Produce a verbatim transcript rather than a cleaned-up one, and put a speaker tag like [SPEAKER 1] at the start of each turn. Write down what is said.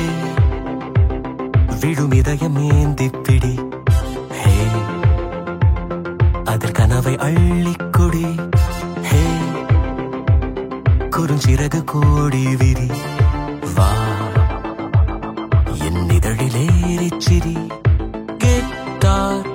[SPEAKER 1] விடும் இதயம் ஏந்திப்பிடி. ஹே, அதில் கனவை அள்ளிக்குடி. ஹே, குறுஞ்சிறகு கோடி விரி. வா என் இதழிலேறிச்சிரி. கேட்டார்